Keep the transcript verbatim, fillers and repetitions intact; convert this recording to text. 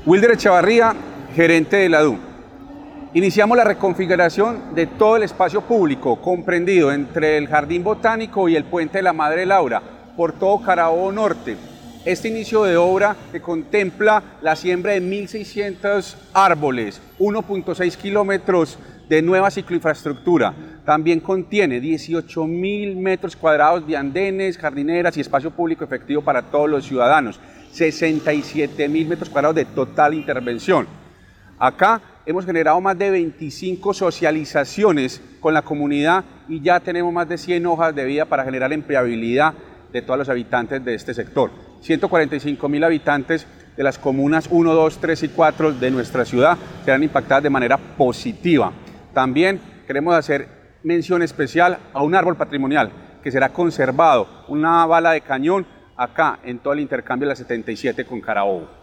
Wilder Echavarría, gerente de la D U. Iniciamos la reconfiguración de todo el espacio público comprendido entre el Jardín Botánico y el Puente de la Madre Laura por todo Carabobo Norte. Este inicio de obra que contempla la siembra de mil seiscientos árboles, uno punto seis kilómetros de nueva cicloinfraestructura. También contiene dieciocho mil metros cuadrados de andenes, jardineras y espacio público efectivo para todos los ciudadanos. sesenta y siete mil metros cuadrados de total intervención. Acá hemos generado más de veinticinco socializaciones con la comunidad y ya tenemos más de cien hojas de vida para generar empleabilidad de todos los habitantes de este sector. ciento cuarenta y cinco mil habitantes de las comunas uno, dos, tres y cuatro de nuestra ciudad serán impactadas de manera positiva. También queremos hacer mención especial a un árbol patrimonial que será conservado, una bala de cañón acá en todo el intercambio de la setenta y siete con Carabobo.